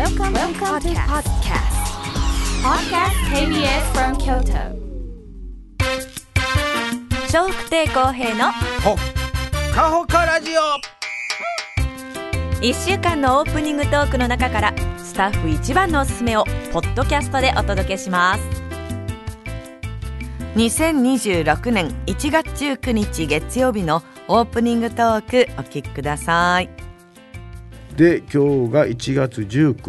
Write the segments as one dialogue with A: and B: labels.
A: Welcome to podcast. Podcast KBS from Kyoto.
B: 笑福亭公平の
C: ほかほかラジオ。
B: 1週間のオープニングトークの中からスタッフ一番のおすすめをポッドキャストでお届けします。2026年1月19日月曜日のオープニングトークお聞きください。
C: で今日が1月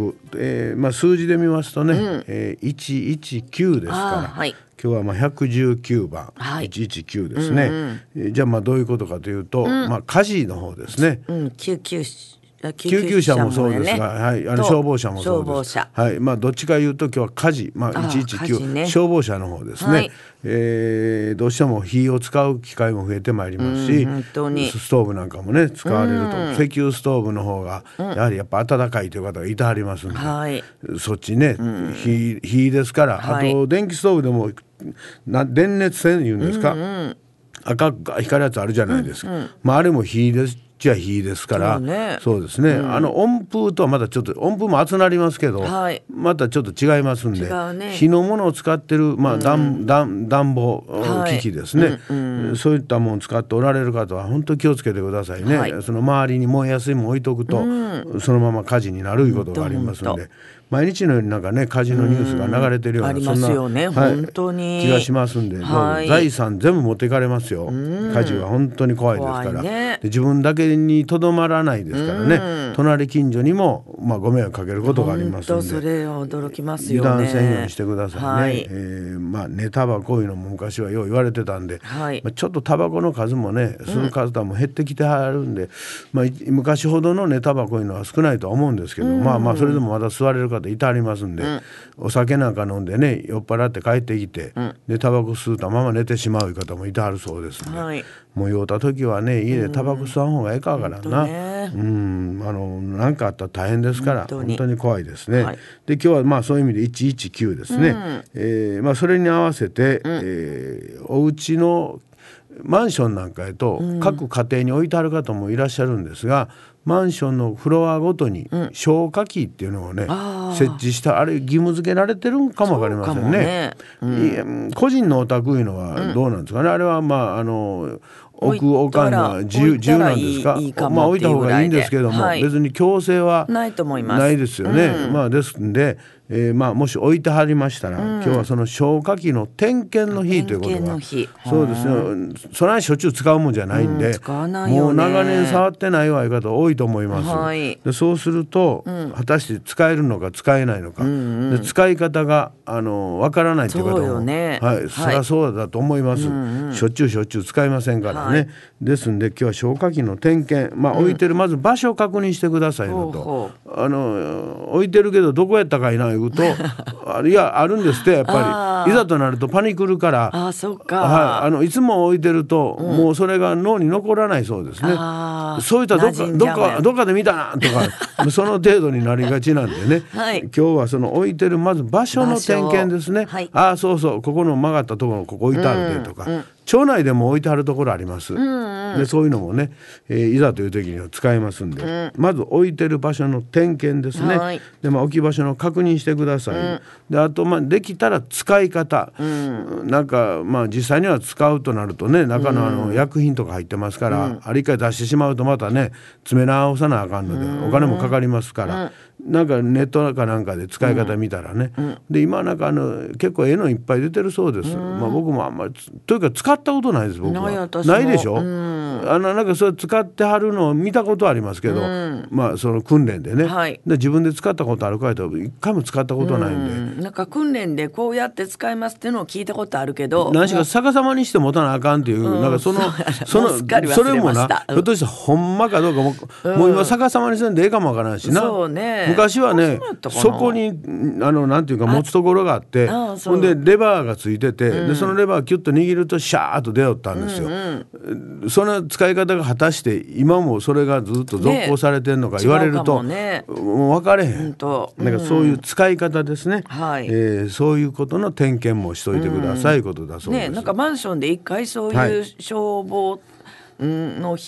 C: 19、数字で見ますとね、119ですから、
B: はい、
C: 今日は119番、
B: はい、
C: 119ですね、じゃあどういうことかというと、火事の方ですね、
B: 救急
C: 車もそうですが、はい、消防車もそうです。はい、どっちかいうと今日は火事、119、ね、消防車の方ですね、はい、どうしても火を使う機会も増えてまいりますし、ストーブなんかもね使われると、石油ストーブの方がやはりやっぱ暖かいという方がいてはりますんで、そっちね、火ですから、あと電気ストーブでも電熱線言うんですか、赤く光るやつあるじゃないですか、あれも火ですじゃ火ですから、そうですね、温風とはまたちょっと温風も熱なりますけど、またちょっと違いますんで、火のものを使ってる、暖房機器ですね、そういったものを使っておられる方は本当に気をつけてくださいね、その周りに燃えやすいもの置いとくと、そのまま火事になるいうことがありますので、毎日のようになんかね火事のニュースが流れてるような、
B: ありますよね、本当に
C: 気がしますんで、財産全部持っていかれますよ。火事は本当に怖いですから、で自分だけにとどまらないですからね、隣近所にもご迷惑かけることがありますので、
B: それ驚きますよね。
C: 油断せんようにしてくださいね。寝タバコいうのも昔はよう言われてたんで、ちょっとタバコの数もね吸う数も減ってきてはるんで、昔ほどの寝タバコいうのは少ないとは思うんですけど、それでもまだ吸われる方いてありますんで、お酒なんか飲んでね酔っ払って帰ってきて、でタバコ吸うたまま寝てしまう方もいてはるそうですね、もう酔った時はね家でタバコ吸わん方がええかからな、なんかあったら大変ですから本当に怖いですね、で今日はそういう意味で119ですね、それに合わせて、お家のマンションなんかへと各家庭に置いてある方もいらっしゃるんですが、マンションのフロアごとに消火器っていうのをね、設置した、あれ義務付けられてるんかもわかりませんね。個人のお宅いうのはどうなんですかね、あれは置く置かんのは自由なんですか。置いた方がいいんですけども、別に強制はないと思います。ないですよね、ですんで、もし置いてはりましたら、今日はその消火器の点検の日ということが、そうですね、それはしょっちゅう使うもんじゃないんで、もう長年触ってないわいう方多いと思います、でそうすると、果たして使えるのか使えないのか、で使い方がわからないという方も、そりゃそうだと思います、しょっちゅう使いませんからね、ですんで今日は消火器の点検、置いてるまず場所を確認してくださいのと、置いてるけどどこやったかいな言うといやあるんですって、やっぱりいざとなるとパニクるから、いつも置いてると、もうそれが脳に残らないそうですね。そういったどっかで見たなとかその程度になりがちなんでね、今日はその置いてるまず場所の点検ですね、そうここの曲がったところここ置いてあるでとか、町内でも置いてあるところあります、でそういうのもね、いざという時には使えますんで、まず置いてる場所の点検ですね、で置き場所の確認してください、であとできたら使い方、なんか実際には使うとなるとね、中の薬品とか入ってますから、あれ一回出してしまうとまたね詰め直さなあかんので、お金もかかりますから、なんかネットかなんかで使い方見たらね、で今なんか結構のいっぱい出てるそうです、僕もあんまりというか使ったことないです。僕はないでしょ、なんかそれ使ってはるのを見たことありますけど、その訓練でね、で自分で使ったことあるかと一回も使ったことないんで、
B: なんか訓練でこうやって使いますっていうのを聞いたことあるけど、
C: 何しか逆さまにして持たなあかんっていう、なんかそれもな、ひょっとしてほんまかどうかもう今逆さまにするんでええかもわからないしな、昔はねそこになんていうか持つところがあって、ほんでレバーがついてて、でそのレバーキュッと握るとシャーッと出よったんですよ、その使い方が果たして今もそれがずっと続行されてるのか言われると、もう分かれへん、なんかそういう使い方ですね、そういうことの点検もしといてください、ことだそうです、
B: なんかマンションで一回そういう消防の日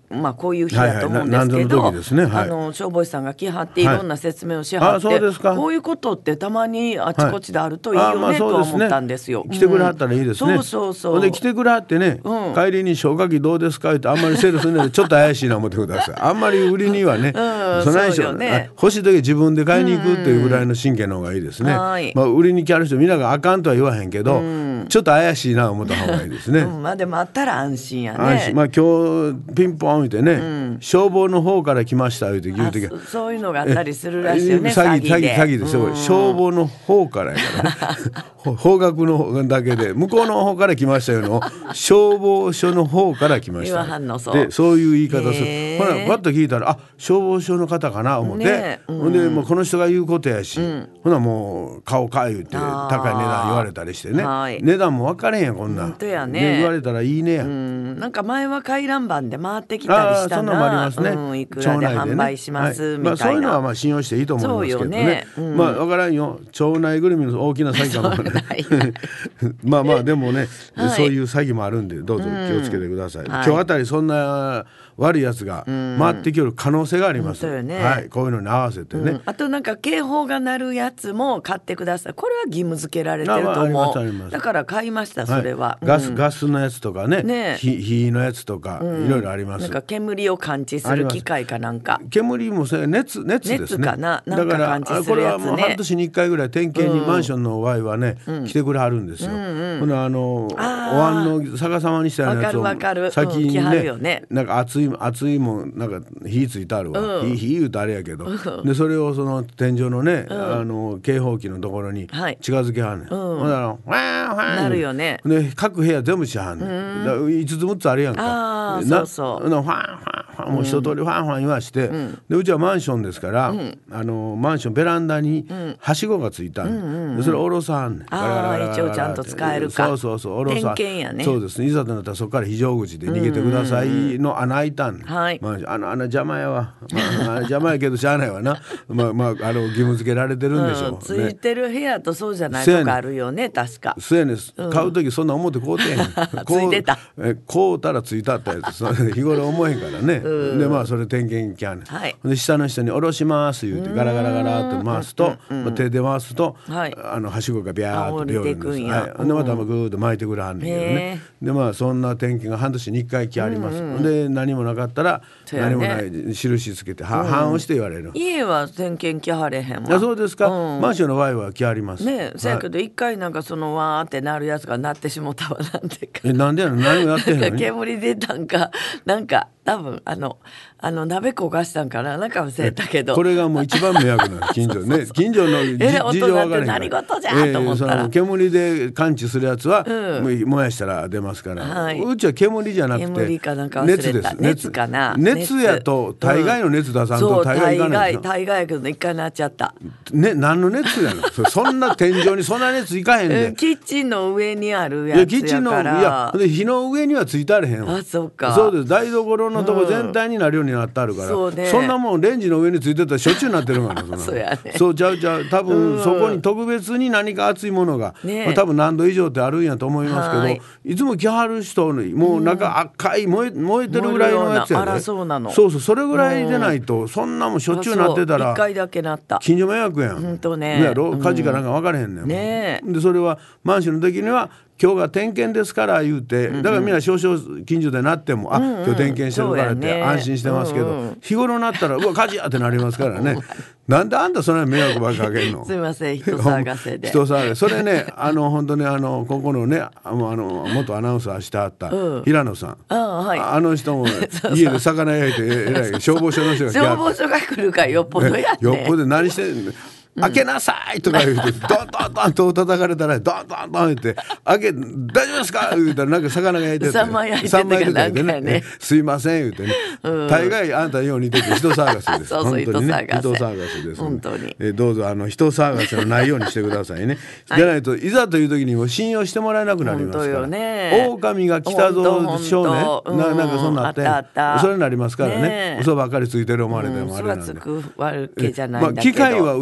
B: こういう日だと思うんですけど、消防士さんが来はっていろんな説明をしはって、こういうことってたまにあちこちであるといいよねとは思ったんですよ。
C: 来てくれはったらいいですね。で来てくれはってね、帰りに消火器どうですかってあんまりセールするのでちょっと怪しいな思ってください。あんまり売りにはね、そないしょ、欲しい時自分で買いに行くっていうぐらいの神経の方がいいですね。売りに来る人みんながあかんとは言わへんけど、ちょっと怪しいな思った方がいいですね。
B: でもあったら安心やね。
C: 今日ピンポン見てね、消防の方から来ました言うて言うて
B: そういうのがあったりするらしいよね。
C: 詐欺ですよ、消防の方からやからね方角の方だけで向こうの方から来ましたよの消防署の方から来ましたで、そういう言い方する。ほらバッと聞いたら消防署の方かな思って、ほんでもうこの人が言うことやし、ほなもう買おうか言うて高い値段言われたりしてね、値段も分かれへんやこんなん言われたらいいねや。
B: なんか前は回覧板で回ってきたりしたな。
C: そんなのもありますね。
B: いくらで販売しますみたいな。
C: そういうのは信用していいと思いますけどね。分からんよ、町内ぐるみの大きな詐欺かもねでもね、そういう詐欺もあるんでどうぞ気をつけてください。今日あたりそんな悪いやつが回ってきる可能性があります。こういうのに合わせてね。
B: あとなんか警報が鳴るやつも買ってください。これは義務付けられてると思う。だから買いましたそれは。
C: ガスのやつとかね、火のやつとかいろいろあります。
B: なんか煙を感知する機械かなんか。
C: 煙も熱ですね。
B: 熱かな。
C: だからこれはもう半年に1回ぐらい点検にマンションの場合はね来てくれはるんですよ。このお椀の逆さまにしたようなやつを先にね、なんか熱いもんなんか火ついてあるわ。火言うとあれやけど、でそれをその天井のね警報器のところに近づけはんねん。ほんならワーンワーン
B: なるよね。
C: で各部屋全部しはんねん。5つ6つあるやんか。
B: そうそう。
C: ファンファンもう一通りファンファン言わして、でうちはマンションですから、マンションベランダにはしごがついたんで、それを下ろさんねん。
B: 一応ちゃんと使えるか。
C: そう下ろさん。
B: 点検やね。
C: そうですね。いざとなったらそこから非常口で逃げてくださいの穴開いたんねん。穴邪魔やわ。邪魔やけどしゃあないわな。義務付けられてるんでしょう。
B: ついてる部屋とそうじゃないとかあるよね確か。
C: そうやねん。買う時そんな思って買うてへん。
B: ついてた。
C: 買うたらついたったやつ。日頃思えへんからね。でそれ点検きゃねん。で下の人に下ろします言うてガラガラガラって回すと、手で回すとはしごがビャーっと出るんです。でまたグーッと巻いてくれはんねんけどね。でそんな点検が半年に1回来あります。で何もなかったら何もない印つけて反応して言われる。
B: 家は点検来はれへんわ。
C: そうですか。マンションの場合は来あります
B: ね。そやけど1回なんかそのわーってなるやつがなってしもたわなんてか。
C: なんでやの何もやってへんのに。
B: 煙出たんかなんか多分鍋焦がしたんかななんか忘れたけど、
C: これがもう一番迷惑な近所ね。近所の事情分からへんから。
B: 何事じゃと思ったら、
C: 煙で感知するやつは燃やしたら出ますから、うちは煙じゃなくて
B: 煙かなんか忘れた。
C: 熱です。
B: 熱かな。
C: 熱やと大概の熱出さんと大概いかない。
B: 大概やけど一回なっちゃった。
C: 何の熱やの。そんな天井にそんな熱いかへんで。
B: キッチンの上にあるやつやから。
C: キッチンの火の上にはついてあれへんわ。
B: そうか。
C: そうです。台所のとこ全体になるようになってあるから、そんなもんレンジの上についてたらしょっちゅうなってるからな。
B: そうやね。
C: そうちゃう多分そこに特別に何か熱いものが、多分何度以上ってあるんやと思いますけど、いつも来はる人にもうなんか赤い燃えてるぐらいのやつやで。そうそれぐらいでないと、そんなもんしょっちゅうなってたら
B: 1回だけなった。
C: 近所迷惑やん。
B: 本当ね。
C: 火事かなんか分からへんねん。でそれはマンションの時には今日が点検ですから言うて、だからみんな少々近所でなっても今日点検してるからって安心してますけど、日頃なったらうわ火事やってなりますからね。なんであんたそんなに迷惑ばっかけんの。
B: すいません、人騒がせで。
C: 人騒がせ。それね本当にここのね元アナウンサーしてはった平野さん、あの人も家で魚焼いてえらい消防署の人が
B: 消防署が来るからよっぽどやって
C: よっぽど何してんの開けなさいとか言ってドンドンドンと叩かれたらドンドンドンって開け大丈夫ですか言うたらなんか魚が焼いてて
B: 3枚焼いててなんかね
C: すいません言うてね、大概あんたよう似てて人騒がせです。
B: そうそう、
C: 本当にね
B: 人
C: 騒がせです。
B: 本当に
C: どうぞ人騒がせのないようにしてくださいね。でないといざという時にも信用してもらえなくなりますから。狼が来たぞ少年なんかそんなってそれになりますからね。嘘ばっかりついてる思われてもあれなんで。
B: 嘘はつくわけじゃないんだけど、
C: 機械は嘘言いません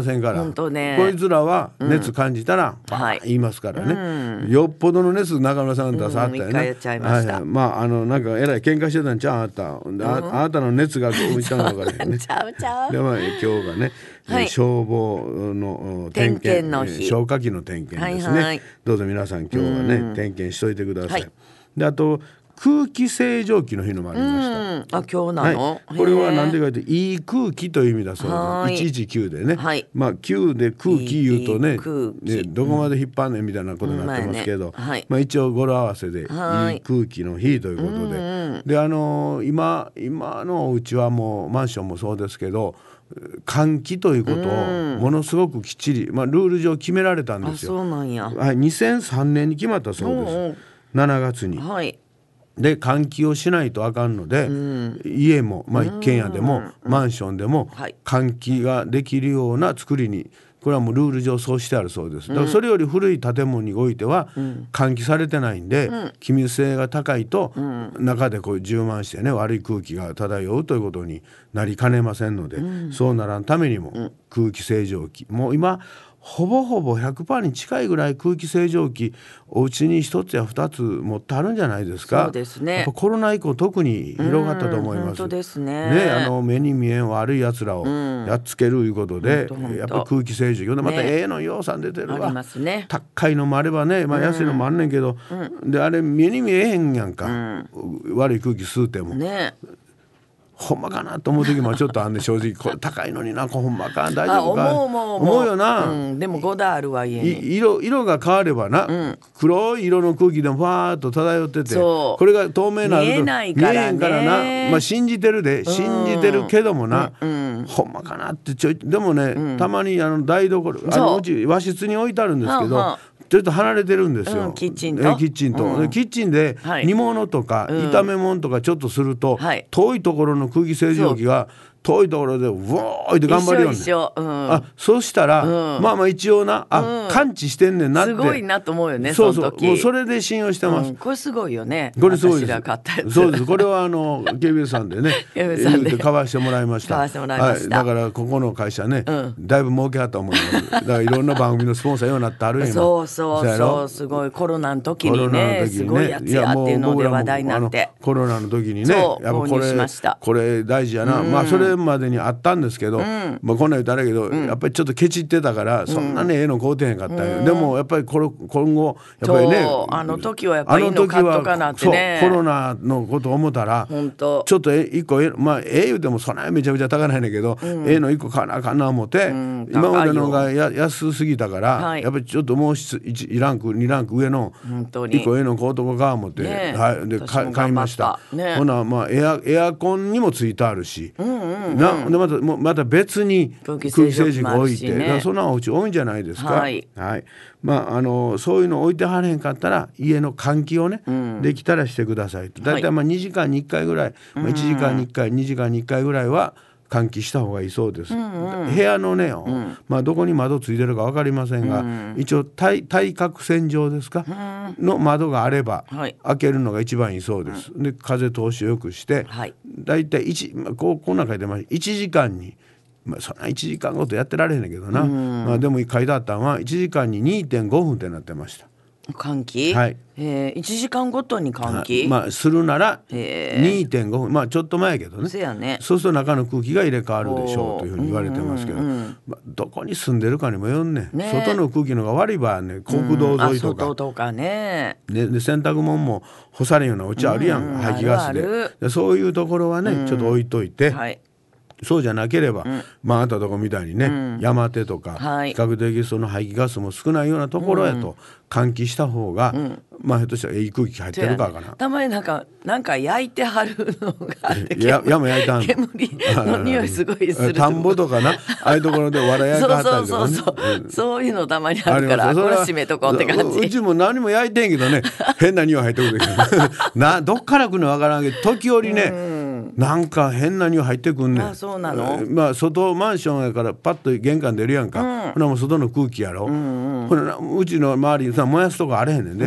C: せんから、
B: 本当ね、
C: こいつらは熱感じたら、言いますからね、よっぽどの熱中村さん出さはったよね、
B: 一回やっちゃいました。
C: まあなんかえらい喧嘩してたんちゃうあった、あなたの熱が浮いたのかね
B: ちゃうちゃう。
C: で今日がね、消防の点検の日、消火器の点検ですね、どうぞ皆さん今日はね、点検しといてください。であと空気清浄機の日のもありました。
B: 今日なの、
C: これは何でかというといい空気という意味だそうです。119でね、まあ9で空気言うとね、どこまで引っ張んねんみたいなことになってますけど、まあ一応語呂合わせでいい空気の日ということで、で今のお家はもうマンションもそうですけど、換気ということをものすごくきっちり、まあルール上決められたんですよ。
B: そうなんや。
C: 2003年に決まったそうです。7月に。で換気をしないとあかんので、家も、まあ、一軒家でも、マンションでも、換気ができるような作りに、これはもうルール上そうしてあるそうです。だからそれより古い建物においては、換気されてないんで、気密性が高いと、中でこう充満してね、悪い空気が漂うということになりかねませんので、そうならんためにも、空気清浄機、もう今ほぼ 100% に近いぐらい空気清浄機お家に1つや2つ持ってあるんじゃないですか。
B: そうですね。
C: やっぱコロナ以降特に広がったと思います。
B: 本当ですね。
C: 目に見えん悪いやつらをやっつけるいうことで、やっぱり空気清浄機でまたの養蚕出てるわ、高いのもあればね、まあ、安いのもあんねんけど、であれ目に見えへんやんか、悪い空気吸うてもね。ほんまかなと思う時もちょっとあんね、正直これ高いのにな、ほんまか大丈夫か思うよな、
B: でも5台あるわ家に。
C: 色が変わればな、黒い色の空気でもファーッと漂ってて、これが透明なると見え
B: ないから
C: な、まあ、信じてるけどもな、ほんまかなってでもね、たまに台所うち和室に置いてあるんですけど、ちょっと離れてるんですよ、
B: キッチン
C: で煮物とか炒め物とかちょっとすると、遠いところの空気清浄機が遠いところでうわーって頑張るよね。そうしたら、まあまあ一応な、感知してんねんなって、
B: すごいなと思うよね。
C: そうもうそれで信用してます。
B: これすごいよね。
C: これすごいです。
B: 私ら買ったやつ。
C: そうです。これはKBS さんでね言うて買わしてもらいました。だからここの会社ね、だいぶ儲けはったと思います。だからいろんな番組のスポンサーようになってあるんや。
B: そうすごいコロナの時にね、すごいやつやっていうので話題になって、
C: コロナの時にね、やっぱこれ大事やな。まあそれまでにあったんですけど、まあこんなん言うたらあれやけど、やっぱりちょっとケチってたからそんなにの買うてへんかったんよ。でもやっぱり今後やっぱりね、
B: あの時はやっぱりいいの買っとかなってね、
C: コロナのこと思ったらちょっと一個まあ言うてもそんなめちゃめちゃ高ないねんけど、の一個買わなあかんな思って、今までのが安すぎたから、やっぱりちょっともう1ランク2ランク上の一個の買うとこか思って、で買いました。ほなまあエアコンにもついてあるし、でまた別に空気清浄機置いて、そんなお家多いんじゃないですか。まあそういうの置いてはれへんかったら家の換気をね、できたらしてくださいと。だいたい2時間に1回ぐらい、1時間に1回2時間に1回ぐらいは換気した方がいいそうです。部屋のね、まあどこに窓ついてるか分かりませんが、一応対角線上ですか、の窓があれば開けるのが一番いいそうです。で風通しをよくして、だいたいこんな書いてます。1時間に、まあ、そんな1時間ごとやってられへんねんけどな、まあ、でも書いてあったのは1時間に 2.5 分ってなってました。
B: 換気、1時間ごとに換気、
C: まあするなら 2.5 分、まあちょっと前やけどね、そうすると中の空気が入れ替わるでしょうというふうに言われてますけど、どこに住んでるかにもよんねん、外の空気のが悪い場合ね、国道沿いとか、
B: 外とかね、
C: で洗濯物も干されんようなお家あるやん、排気ガスで。そういうところはね、ちょっと置いといて、そうじゃなければ、まああんたとこみたいにね、山手とか、比較的その排気ガスも少ないようなところやと換気した方が、まあひょっとしたらいい空気入ってるからかな。
B: たまになんか焼いてはるのがあって、
C: 山焼いてはんの、
B: 煙の匂いすごいする。
C: 田んぼとかな、ああいうところでわら焼いてはったりとかね、
B: そういうのたまにあるから、これ閉めとこうって感じ。
C: うちも何も焼いてんけどね、変な匂い入ってくるけどどっから来るのわからんけど、時折ね、なんか変な匂い入ってくんねん。
B: そうなの。
C: まあ外マンションやからパッと玄関出るやんか、ほなもう外の空気やろ、ほなうちの周りにさ燃やすとこあれへんねんで、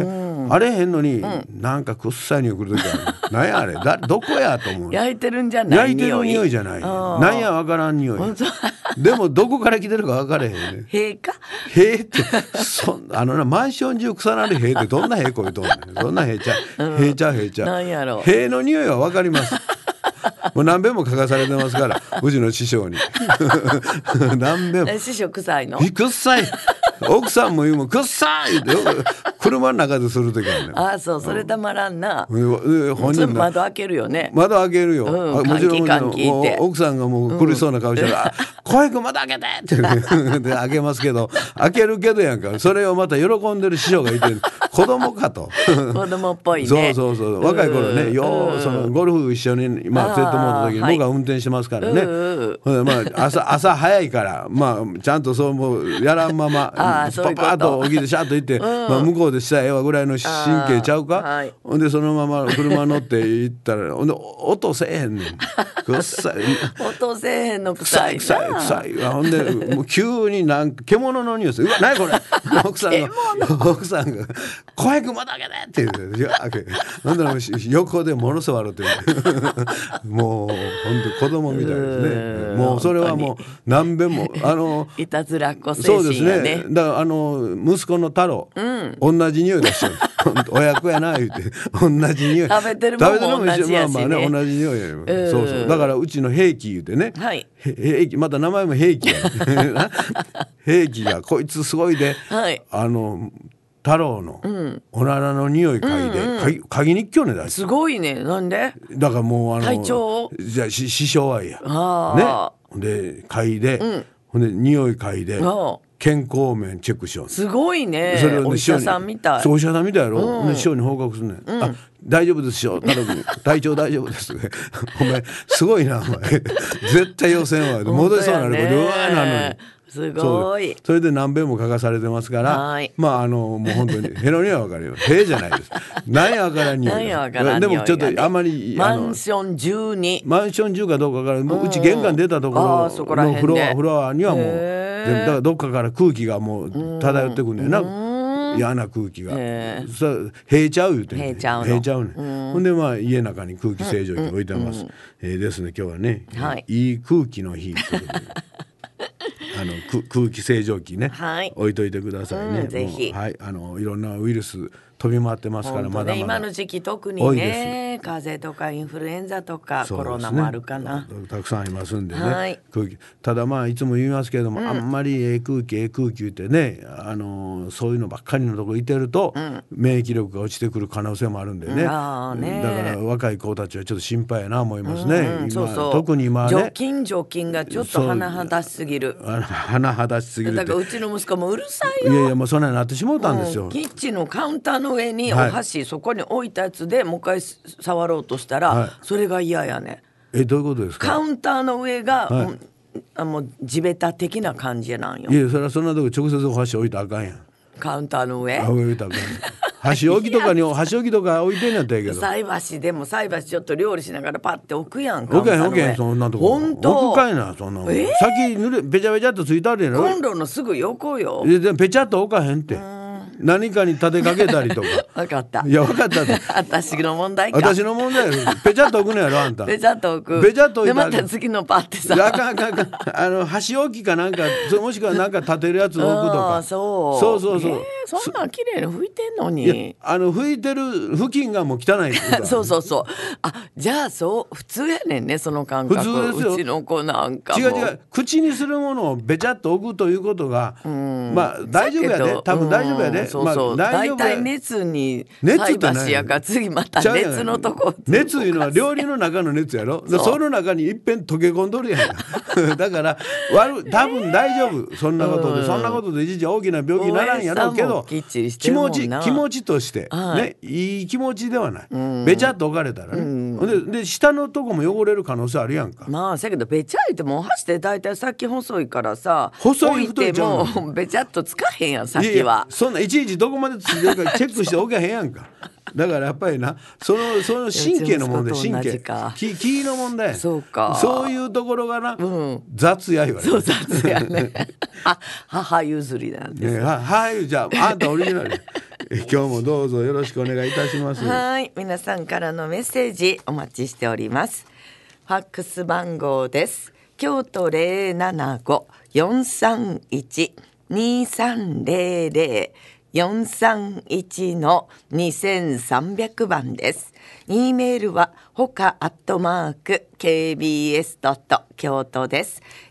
C: あれへんのに、なんかくっさい匂い来る時ある。なんやあれどこやと思う。
B: 焼いてるんじゃない？
C: 焼いてる匂いじゃない。なんやわからん匂い。でもどこから来てるか分からへんね。
B: 塀か？
C: 塀ってマンション中草なり塀ってどんな塀こいとんねん。そんな塀ちゃう。
B: なんやろ。
C: 塀の匂いは分かります。もう何遍も書かされてますから、うちの師匠に。何遍も。
B: 師匠臭いの？
C: 臭い。奥さんも言うもん、臭いって車の中でする時あるね。
B: あ、そう、それたまらんな。
C: 本人
B: 窓開けるよね。
C: 窓開けるよ。もちろん奥さんがもう苦しそうな顔してら、小平君窓開けてってで開けますけど、開けるけどやんか。それをまた喜んでる師匠がいて、子供かと。
B: 子供っぽいね。
C: そう。若い頃ね、そのゴルフ一緒に連れてもらった時に僕が運転してますからね。朝早いから、ちゃんとそうもうやらんまま。パパッと起きてシャッと行って、向こうでしたらええわぐらいの神経ちゃうか。ほんでそのまま車乗って行ったら、ほんで音せえへんねん。臭い。
B: 音せえへんの臭い。
C: 臭い。ほんでもう急になんか獣の匂いする。うわ何これ。奥さんが小平君まだ開けてって言うて、ほんで横でものすごい笑ってる。もうほんと子供みたいですね。もうそれはもう何遍も
B: いたずらっ子精
C: そうです
B: 神がね。
C: だから息子の太郎、同じ匂い出しちゃう。親子やな言うて同じ匂い。
B: 食べてるもんも同じやしね。
C: 同じ匂いや。そうだからうちの平気言うてね。平気また名前も平気や。平気がこいつすごいで、太郎のおならの匂い嗅いで嗅ぎに行きよねだ。
B: すごいね。なんで？
C: だからもう
B: 体調
C: じゃあ師匠愛や。ね。で嗅いで、ほんで匂い嗅いで。健康面チェックしよう。
B: すごいね。それお医者さんみたい。
C: お医者さんみたいやろ。師匠に報告するね。大丈夫ですよ。体調大丈夫です。お前すごいなお前。絶対予選は戻りそうなることうわーなのに。
B: すごい。
C: それで何遍も書かされてますから、もう本当にヘロには分かるよ。ヘじゃないです。何や分からんに
B: は。
C: でもちょっとあんまり
B: マンション12
C: かどうか分からん。うち玄関出たところのフロアにはもう。だからどっかから空気がもう漂ってくんねんな。嫌な空気が冷えちゃう言うて冷えちゃうね。ほんで家の中に空気清浄機置いてます。ですね今日はね、いい空気の日ということで空気清浄機ね、置いといてくださいね。
B: ぜひ。
C: いろんなウイルス飛び回ってますから、まだまだ
B: 今の時期特にね、風邪とかインフルエンザとかコロナもあるかな。
C: たくさんありますんでね。空気ただいつも言いますけれども、あんまり空気言ってね、そういうのばっかりのところいてると、免疫力が落ちてくる可能性もあるんでね。だから若い子たちはちょっと心配やな思いますね。特に今ね
B: 除菌がちょっと甚だしすぎる。
C: 甚だしすぎるって。
B: だからうちの息子もうるさいよ。
C: いやもうそんなになってしまったんですよ。
B: キッチンのカウンターの上にお箸、そこに置いたやつでもう一回触ろうとしたら、それが嫌やね。
C: どういうことですか？
B: カウンターの上が、もう地べた的な感じなんよ。
C: いやそれはそんなとこ直接お箸置いたらあかんやん。
B: カウンターの上
C: 置いたらあかんやん。箸置きとか置いてんやったらいいけど。
B: 菜箸ちょっと料理しながらパッて置くやん。
C: 置けへんそんなとこ。
B: 本当？
C: 置くかいなそんな。先ペチャペチャっとついたでやろ。
B: コンロのすぐ横よ。
C: ペチャっと置かへんって。何かに立てかけたりとか。
B: 分かった。
C: いや分かった。
B: 私の問題か。
C: 私の問題や。ペチャっと置くのやろあんた。
B: ペチャっと置く。
C: ペチャっと置い
B: て。でまた次のパッてさ。
C: あかん。箸置きかなんかもしくはなんか立てるやつ置くとか。そう。
B: そんなん綺麗に拭いてんのに。
C: 拭いてる付近がもう汚い。
B: そう。じゃあ普通やねんねその感覚。
C: 普通ですよ。
B: うちの子なんかも。
C: 違う。口にするものをベチャっと置くということが、大丈夫やで。多分大丈夫やで。
B: 大体熱に菜箸やから次また熱のとこ。
C: 熱いうのは料理の中の熱やろ。その中にいっぺん溶け込んどるやん。だから多分大丈夫。そんなことで一時大きな病気にならんやろうけど、気持ちとしてね、いい気持ちではない。べちゃっと置かれたらね。で下のとこも汚れる可能性あるやんか。
B: せやけどべちゃいてもお箸で大体先細いからさ、
C: 細い太い
B: ちゃうの。置いてもべちゃっとつかへんやん先は。
C: そんないちいちどこまでついてるかチェックしておけへんやんか。だからやっぱりなその神経の問題、神経気の問題。そういうところがな、雑や言われる。
B: そう雑やね。母譲りなんです。
C: じゃああんたオリジナル。 今日もどうぞよろしくお願いいたします。
B: はい、皆さんからのメッセージお待ちしております。ファックス番号です。京都075-431-2300 431-2300 番です。E メールはほか@kbs. 京都です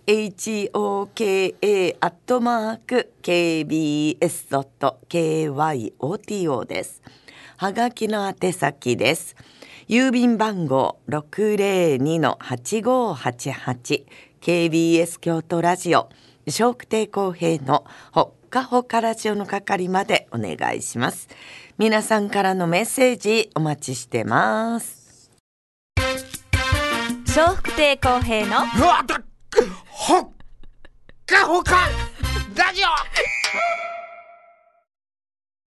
B: 。hoka @kbs.kyoto です。はがきの宛先です。郵便番号 602-8588 KBS 京都ラジオ笑福亭公平のほっかほかラジオの係までお願いします。皆さんからのメッセージお待ちしてます。
A: 笑福亭公平の
D: ほっかほかラジオ